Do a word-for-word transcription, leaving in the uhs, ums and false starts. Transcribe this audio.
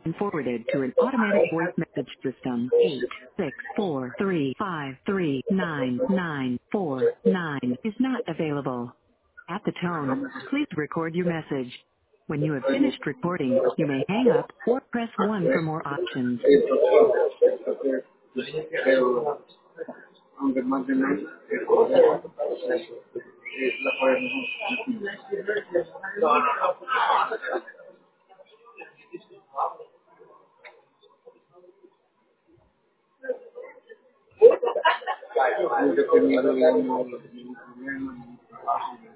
and forwarded to an automatic voice message system. Eight six four three five three nine nine four nine is not available. At the tone, please record your message. When you have finished recording, you may hang up or press one for more options. Pero, aunque más de nada, es la podemos. Dependiendo de un problema,